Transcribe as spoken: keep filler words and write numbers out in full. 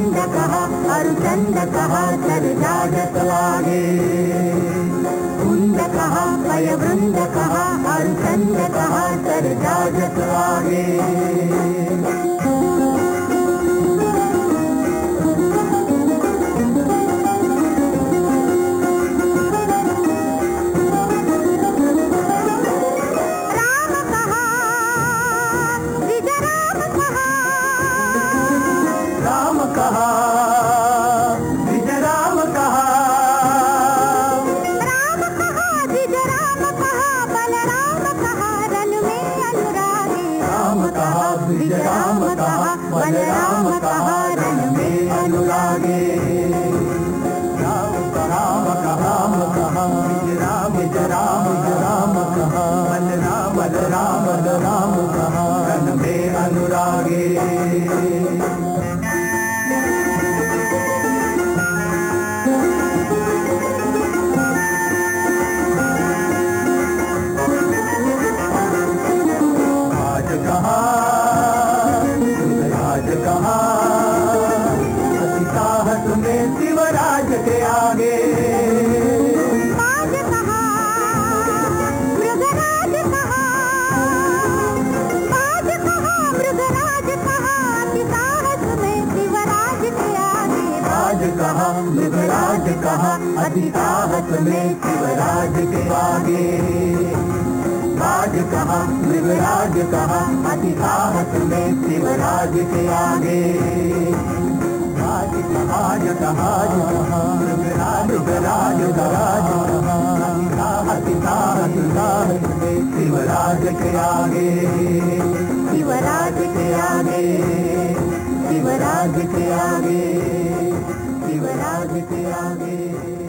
चंद कहा अरु चंद कहा सरजाजत लागे। कुंद कहा पय वृंद कहा अरु चंद कहा सरजाजत लागे। कहा द्विज राम कहा राम कहा द्विज राम कहा बलराम कहा रन में अनुरागे। राम कहा द्विज राम कहा बलराम कहा रन में अनुरागे। राम कहा राम कहा द्विज राम द्विज राम राम कहा बलराम बलराम बलराम कहा रन में अनुरागे। कहा साहस में शिवराज के आगे। राज कहा मृगराज कहा राज कहा मृगराज कहा साहस में शिवराज के आगे। राज कहा मृगराज कहा अति साहस में शिवराज के आगे। राज कहा मृगराज कहा अति साहस में शिवराज के आगे। राज कहा कहा मृगराज मृगराज राज कहा अति साहस साहस में शिवराज के आगे। शिवराज के आगे शिवराज के आगे शिवराज के आगे।